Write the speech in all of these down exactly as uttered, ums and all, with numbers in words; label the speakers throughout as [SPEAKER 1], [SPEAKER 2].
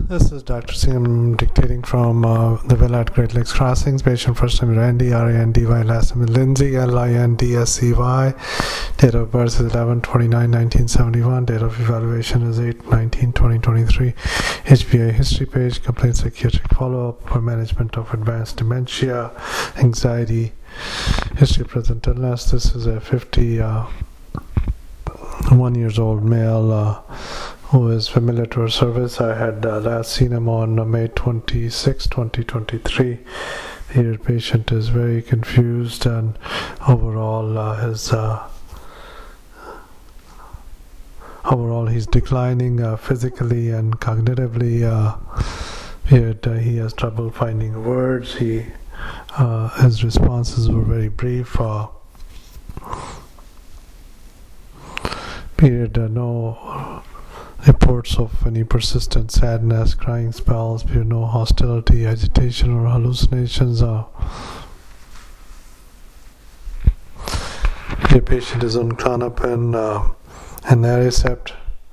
[SPEAKER 1] This is Doctor Singh. I'm dictating from uh, the Villa at Great Lakes Crossings. Patient first name is Randy, R A N D Y, last name is Lindsay, L I N D S C Y. Date of birth is eleven twenty-nine nineteen seventy-one. Date of evaluation is eight nineteen twenty twenty-three. H B A history page, complete psychiatric follow-up for management of advanced dementia, anxiety, history of present illness. This is a fifty-one years old male uh, who is familiar to our service. I had uh, last seen him on uh, May twenty-sixth, twenty twenty-three. Here, patient is very confused, and overall, uh, his uh, overall he's declining uh, physically and cognitively. Uh, here, uh, he has trouble finding words. He uh, his responses were very brief. Uh, period. Uh, no reports of any persistent sadness, crying spells, period, no hostility, agitation, or hallucinations. Uh, the patient is on Klonopin uh, and Aricept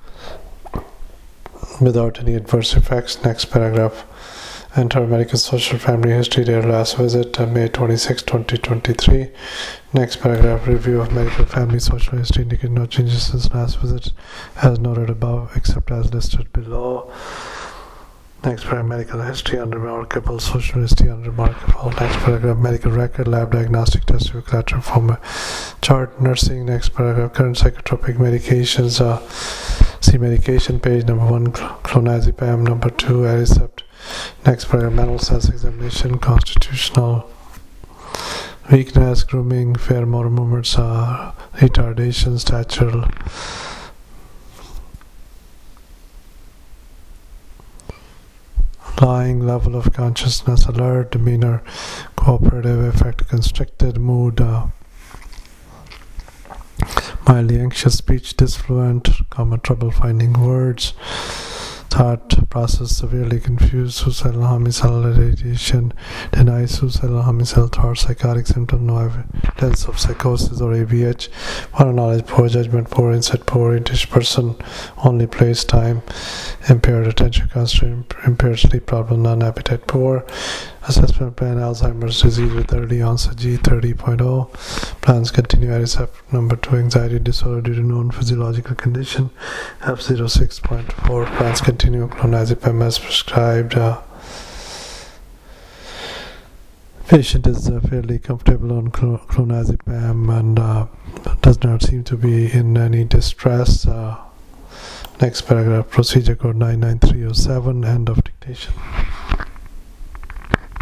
[SPEAKER 1] without any adverse effects. Next paragraph. Enter medical social family history. Their last visit uh, May twenty-sixth, twenty twenty-three. Next paragraph. Review of medical family social history indicating no changes since last visit as noted above except as listed below. Next paragraph. Medical history unremarkable. Social history unremarkable. Next paragraph. Medical record, lab diagnostic test, collateral form chart, nursing. Next paragraph. Current psychotropic medications. Uh, see medication page. Number one, clonazepam. Number two, Aricept. Next paragraph, mental sense examination, constitutional weakness, grooming, fair motor movements, uh, retardation, stature, lying, level of consciousness, alert, demeanor, cooperative, affect, constricted, mood, uh, mildly anxious, speech disfluent, common trouble finding words, thought process severely confused, suicidal homicidal ideation, denies suicidal homicidal thought, psychotic symptom, no evidence of psychosis or A B H, poor knowledge, poor judgment, poor insight, poor orientation, person, only place, time, impaired attention, concentration, impaired sleep problem, non-appetite, poor. Assessment plan, Alzheimer's disease with early onset, G thirty point oh. Plans continue, Aricept. Number two, anxiety disorder due to known physiological condition, F zero six point four. Plans continue, clonazepam as prescribed. Uh, patient is uh, fairly comfortable on cl- clonazepam and uh, does not seem to be in any distress. Uh, next paragraph, procedure code nine nine three oh seven, end of dictation.